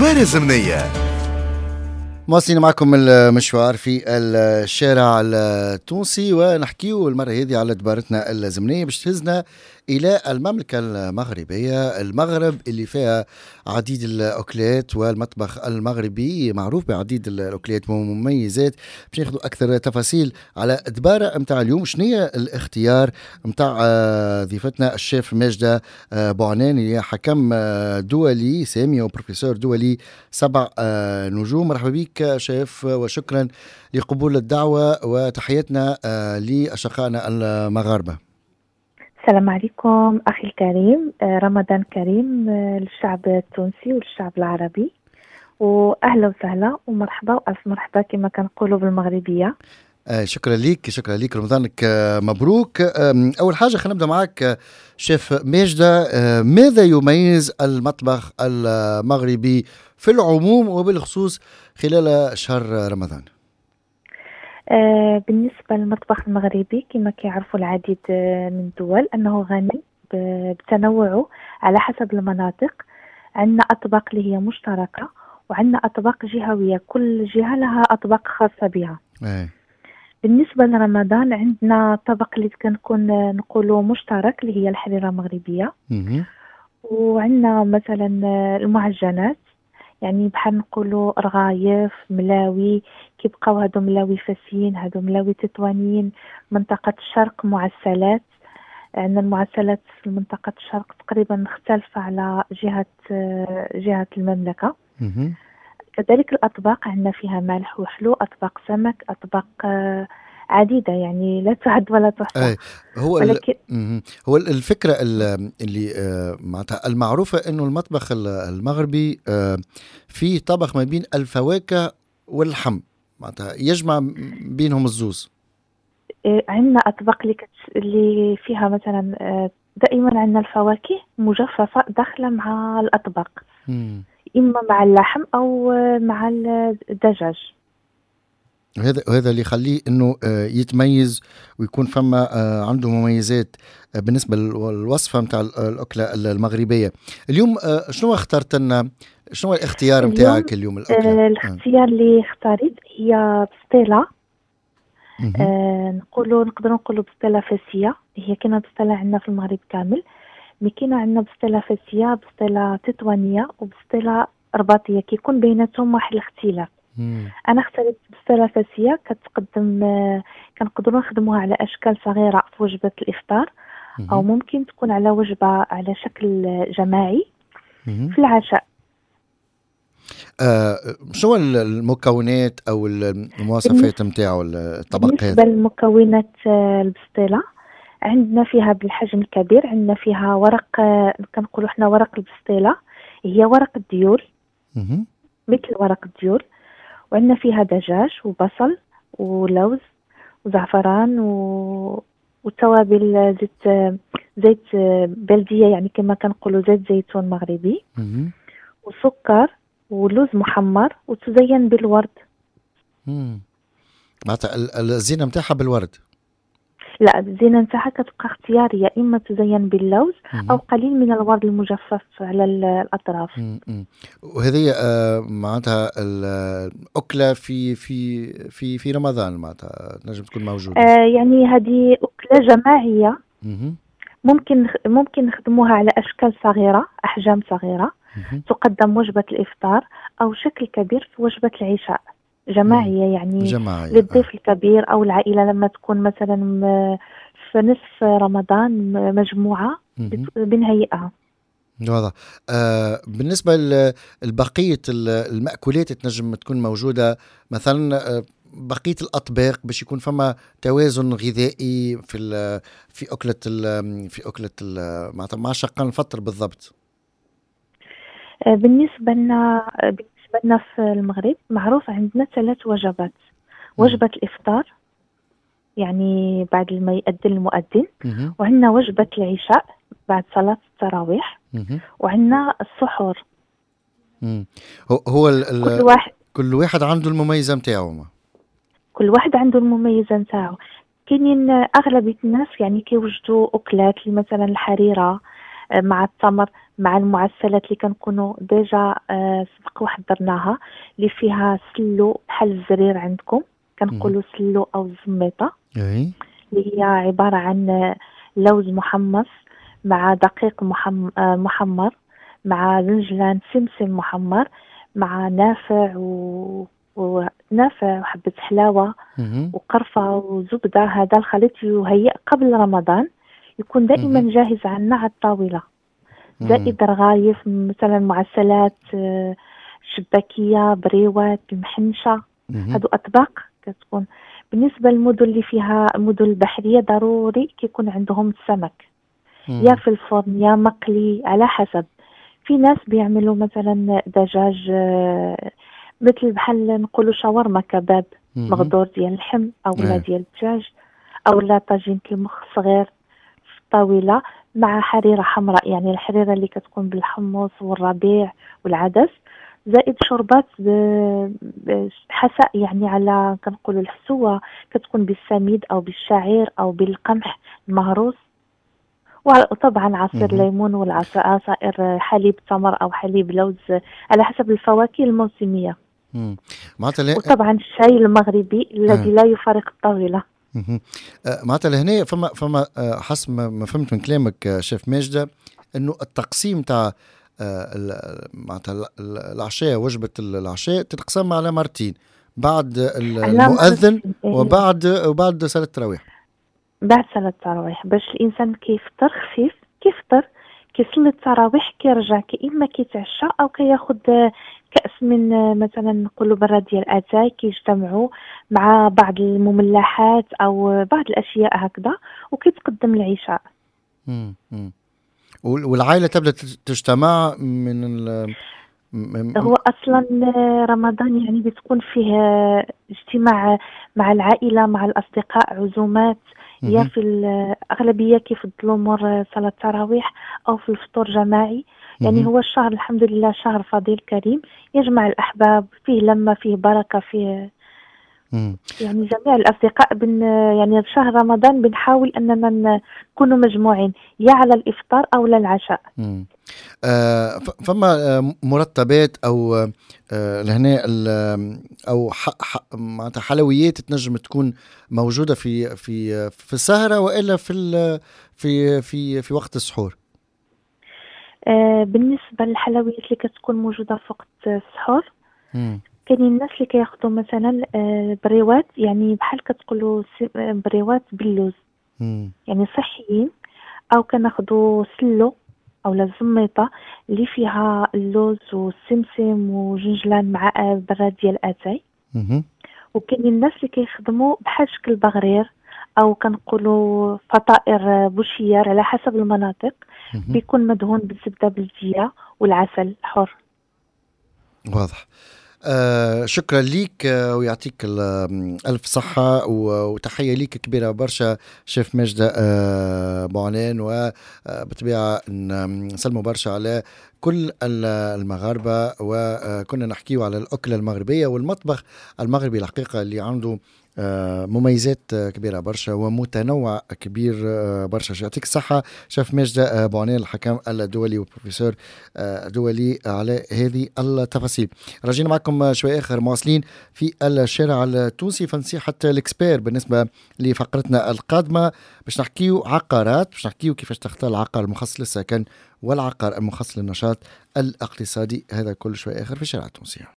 أخبار الزمنية. مواصلين معكم المشوار في الشارع التونسي، ونحكيه المرة هذه على دبارتنا الزمنية باش تهزنا إلى المملكة المغربية، المغرب اللي فيها عديد الأكلات، والمطبخ المغربي معروف بعديد الأكلات ومميزات. باش ناخذوا أكثر تفاصيل على دبارة متاع اليوم. شنية الاختيار متاع ضيفتنا الشيف ماجدة بوعنان، اللي حكم دولي سامي وبروفيسور دولي 7 نجوم. مرحبا بك شيف، وشكرا لقبول الدعوة، وتحياتنا لأشقائنا المغاربة. السلام عليكم أخي الكريم، رمضان كريم للشعب التونسي وللشعب العربي، وأهلا وسهلا ومرحبا وألف مرحبا كما كنقولوا بالمغربية. شكرا ليك رمضانك مبروك. أول حاجة خلينا نبدأ معك شيف ماجدة، ماذا يميز المطبخ المغربي في العموم وبالخصوص خلال شهر رمضان؟ بالنسبة للمطبخ المغربي كما كيعرفوا العديد من الدول أنه غني بتنوعه على حسب المناطق. عندنا أطباق اللي هي مشتركة، وعندنا أطباق جهوية، كل جهة لها أطباق خاصة بها. بالنسبة لرمضان عندنا طبق اللي كنكون نقولوا مشترك اللي هي الحريرة المغربية، وعندنا مثلا المعجنات، يعني بحال نقولوا رغايف، ملاوي، كيبقاو هادو ملاوي فاسيين، هادو ملاوي تطوانيين. منطقة الشرق معسلات، عندنا المعسلات في منطقة الشرق تقريبا مختلفة على جهة المملكة. كذلك الأطباق عندنا فيها مالح وحلو، أطباق سمك، أطباق عديدة يعني لا تعد ولا تحصى. هو الفكرة اللي معناتها المعروفة إنه المطبخ المغربي فيه طبخ ما بين الفواكه واللحم، معناتها يجمع بينهم الزوز. عندنا أطباق اللي فيها مثلا دائما عندنا الفواكه مجففة داخلة مع الأطباق، إما مع اللحم أو مع الدجاج. هذا اللي يخليه انه يتميز ويكون فما عنده مميزات بالنسبه للوصفه نتاع الاكله المغربيه. اليوم شنو اخترت لنا؟ شنو الاختيار نتاعك اليوم الاكله؟ الاختيار اللي اختاريت هي بسطيله، نقدروا نقولوا بسطيله فاسيه. هي كاينه بسطيله عندنا في المغرب كامل، مي كاينه عندنا بسطيله فاسيه، بسطيله تطوانيه، وبسطيله رباطيه، كيكون بيناتهم واحد الاختلاف. انا اختاريت بسطيله فاسيه، كتقدم كنقدروا نخدموها على اشكال صغيره في وجبه الافطار، او ممكن تكون على وجبه على شكل جماعي في العشاء. شو المكونات او المواصفات نتاعو الطبق هذا؟ بالنسبه للمكونات البسطيله عندنا فيها بالحجم الكبير، عندنا فيها ورق، كنقولوا احنا ورق البسطيله، هي ورق الديول، مثل ورق الديول. وعندنا فيها دجاج وبصل ولوز وزعفران وتوابل زيت بلدية، يعني كما كنقولوا زيت زيتون مغربي، وسكر ولوز محمر، وتزين بالورد. معناتها الزينة متاعها بالورد؟ لا، الزينة نتاعها كتبقى اختيارية، إما تزين باللوز أو قليل من الورد المجفف على الأطراف. وهذه معناتها الأكلة في رمضان معناتها تنجم تكون موجودة. يعني هذه أكلة جماعية، ممكن نخدموها على أشكال صغيرة، أحجام صغيرة، تقدم وجبة الإفطار أو شكل كبير في وجبة العشاء. جماعية يعني للضيف الكبير أو العائلة، لما تكون مثلا في نصف رمضان مجموعة بنهيئها. واضح. بالنسبة لبقية المأكولات تنجم تكون موجودة، مثلا بقية الأطباق، باش يكون فما توازن غذائي في أكلة مع شقان الفطر بالضبط. بالنسبة لنا في المغرب معروف عندنا 3 وجبات. وجبة الإفطار يعني بعد ما يأذن المؤذن، وعندنا وجبة العشاء بعد صلاة التراويح، وعندنا السحور. هو كل واحد عنده المميزة متاعه. كل واحد عنده المميزة متاعه. كاينين أغلبية الناس يعني كيوجدوا أكلات مثلا الحريرة مع التمر، مع المعسلات اللي كنكونوا ديجا سبق وحضرناها، اللي فيها سلو بحال الزرير عندكم، مهم. كنقولوا سلو او الزميطه، اي. اللي هي عباره عن لوز محمص مع دقيق محمر، مع زنجلان سمسم محمر، مع نافع ونافع وحبة حلاوة مهم. وقرفة وزبدة. هذا الخليط يهيئ قبل رمضان، يكون دائما مهم. جاهز عنا على الطاولة. مهم. زائد رغايف مثلا، معسلات شباكية، بريوات، المحنشة. مهم. هادو أطباق كتكون. بالنسبة للمدن اللي فيها المدن البحرية، ضروري كيكون عندهم السمك، يا مهم. في الفرن يا مقلي على حسب. في ناس بيعملوا مثلا دجاج مثل بحال نقولوا شاورما كباب، مهم. مغدور ديال اللحم او لا اي. ديال الدجاج، او لا طاجين المخ صغير في الطاوله مع حريره حمراء، يعني الحريره اللي كتكون بالحمص والربيع والعدس. زائد شربات حساء، يعني على كنقولوا الحسوه، كتكون بالسميد او بالشعير او بالقمح المهروس. وطبعا عصير مهم. ليمون والعصائر حليب تمر أو حليب لوز على حسب الفواكه الموسمية. مم. معناتها وطبعا الشاي المغربي الذي آه. لا يفارق الطاولة. مهم. معناتها لهنا فما حسب ما فهمت من كلامك شيف ماجدة، انه التقسيم تاع معناتها العشاء، وجبة العشاء تتقسم على مرتين، بعد على المؤذن مرتين وبعد صلاة التراويح. بعد صلاة التراويح، باش الإنسان كيفطر خفيف، كيفطر كيصلي التراويح، كيرجع إما كيتعشى أو كياخد كأس من مثلا نقولوا برا ديال أتاي، كيجتمعوا مع بعض المملحات أو بعض الأشياء هكذا، وكيتقدم العشاء. مم. مم. والعائلة تبدأ تجتمع من هو أصلا رمضان يعني بتكون فيه اجتماع مع العائلة، مع الأصدقاء، عزومات. يا مهم. في الأغلبية كيفضلوا مور صلاة التراويح أو في الفطور جماعي. يعني مهم. هو الشهر الحمد لله شهر فضيل كريم، يجمع الأحباب، فيه لمة، فيه بركة، فيه مم. يعني جميع الأصدقاء. يعني في شهر رمضان بنحاول أننا نكونوا مجموعين، يا على الإفطار أو للعشاء. مم. فما مرتبات او لهنا او معناتها حلويات تنجم تكون موجوده في السهره، والا في وقت السحور. بالنسبة للحلويات اللي كتكون موجودة في وقت السحور، مم. كاينين الناس اللي كياخدوا مثلا بريوات، يعني بحال كتقولوا بريوات باللوز، مم. يعني صحيين. او كناخدوا سلو او الزميطه اللي فيها اللوز والسمسم وجنجلان مع براد ديال اتاي. مهم. وكاينين الناس اللي كيخدموا بحال شكل بغرير، او كنقولوا فطائر بوشيار على حسب المناطق، مهم. بيكون مدهون بالزبده بلديه والعسل الحر. واضح. شكرا ليك، ويعطيك ألف صحة وتحية ليك كبيرة برشا شيف ماجدة بوعنان. وبطبيعة نسلموا برشا على كل المغاربة، وكنا نحكيو على الأكلة المغربية والمطبخ المغربي الحقيقة اللي عنده مميزات كبيرة برشا ومتنوع كبير برشا. يعطيك الصحة شيف ماجدة بوعنان، الحكم الدولي وبروفيسور دولي، على هذه التفاصيل. راجعين معكم شوي آخر مواصلين في الشارع التونسي فنصيحة الإكسبير بالنسبة لفقرتنا القادمة، باش نحكيو عقارات، باش نحكيو كيفاش تختار العقار المخصص للسكن والعقار المخصص للنشاط الاقتصادي. هذا كل شوي آخر في الشارع التونسي.